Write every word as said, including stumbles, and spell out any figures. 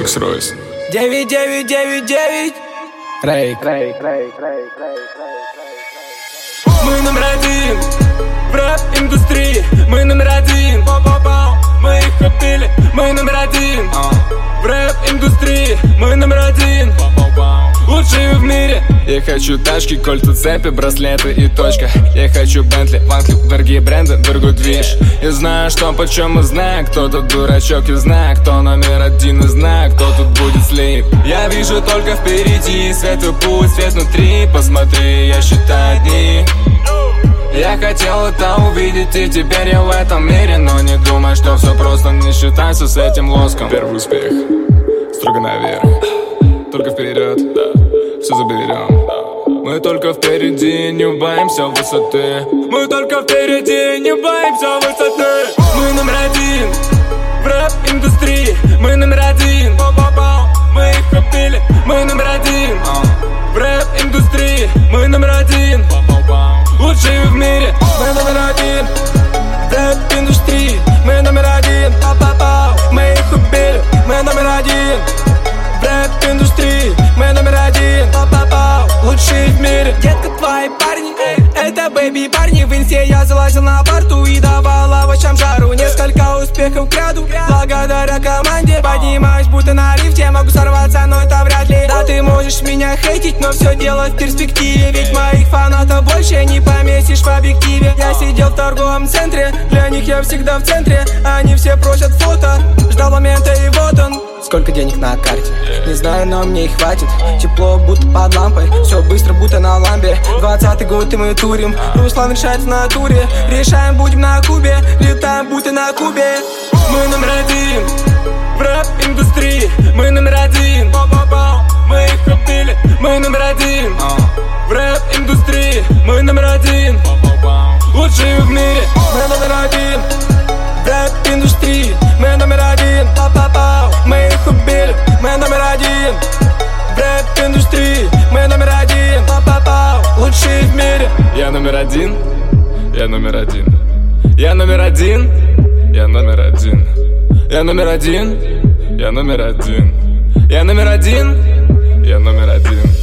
Rolls-Royce. девять девять девять девять. Рейк. Мы номер один в рэп-индустрии. Мы номер один. Мы их купили. Мы номер один в рэп-индустрии. Мы номер один. Лучшие в мире. Я хочу тачки, кольца, цепи, браслеты и точка. Я хочу Бентли, Ванкли, дорогие бренды, дорогой движ. Я знаю, что почем, и знаю, кто тут дурачок, и знаю, кто номер один, и знаю, кто тут будет слип. Я вижу только впереди светлый путь, свет внутри. Посмотри, я считаю дни. Я хотел это увидеть, и теперь я в этом мире. Но не думай, что все просто, не считайся с этим лоском. Первый успех, строго наверх, только вперед, да, все заберем. Мы только впереди, не боимся высоты. Мы только впереди, не боимся высоты. Мы номер один в рэп-индустрии. Мы номер один. Мы их купили. Мы номер один в рэп-индустрии. Мы номер один. Лучшие в мире. Мы номер один в рэп-индустрии. Мы номер один. Мы их купили. Мы номер один в рэп-индустрии. Мы номер один. Лучшие в мире. Детка, твои парни, это бэйби парни. В инсте я залазил на парту и давал овощам жару. Несколько успехов кряду, благодаря команде. Поднимаюсь будто на лифте, могу сорваться, но это вряд ли. Да, ты можешь меня хейтить, но все дело в перспективе. Ведь моих фанатов больше не поместишь в объективе. Я сидел в торговом центре, для них я всегда в центре. Они все просят фото, ждал момента и вот он. Сколько денег на карте? Не знаю, но мне их хватит. Тепло, будто под лампой. Все быстро, будто на ламбе. Двадцатый год и мы турим. Руслан решает в натуре. Решаем, будем на Кубе. Летаем, будто на Кубе. Мы номер один в рэп-индустрии. Мы номер один. Мы их купили. Мы номер один в рэп-индустрии. Мы номер один. Лучшие в мире. Мы номер один в рэп-индустрии. Мы номер один. Мы их убили. Мы номер один в рэп-индустрии. Мы номер один. Лучшие в мире. Я номер один. Я номер один. Я номер один. Я номер один. Я номер один. Я номер один. Я номер один. Я номер один.